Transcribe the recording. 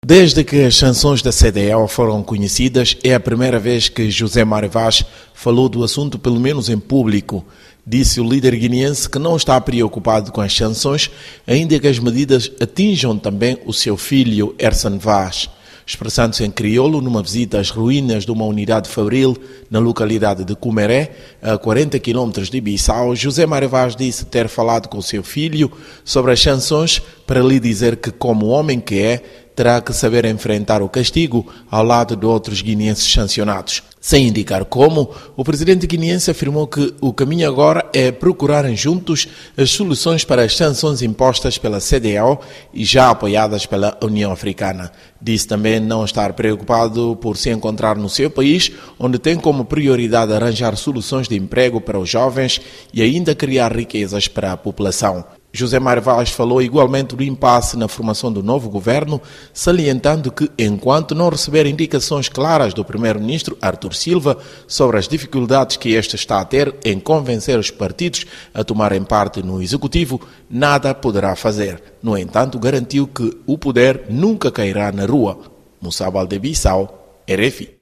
Desde que as sanções da CDAO foram conhecidas, é a primeira vez que José Mário Vaz falou do assunto, pelo menos em público. Disse o líder guineense que não está preocupado com as sanções, ainda que as medidas atinjam também o seu filho, Ersan Vaz. Expressando-se em crioulo numa visita às ruínas de uma unidade fabril na localidade de Cumeré, a 40 km de Bissau, José Mário Vaz disse ter falado com o seu filho sobre as sanções para lhe dizer que, como homem que é, terá que saber enfrentar o castigo ao lado de outros guineenses sancionados. Sem indicar como, o presidente guineense afirmou que o caminho agora é procurarem juntos as soluções para as sanções impostas pela CDAO e já apoiadas pela União Africana. Disse também não estar preocupado por se encontrar no seu país, onde tem como prioridade arranjar soluções de emprego para os jovens e ainda criar riquezas para a população. José Mário Vaz falou igualmente do impasse na formação do novo governo, salientando que, enquanto não receber indicações claras do primeiro-ministro Artur Silva sobre as dificuldades que este está a ter em convencer os partidos a tomarem parte no executivo, nada poderá fazer. No entanto, garantiu que o poder nunca cairá na rua. Moussa Baldé, Bissau, RFI.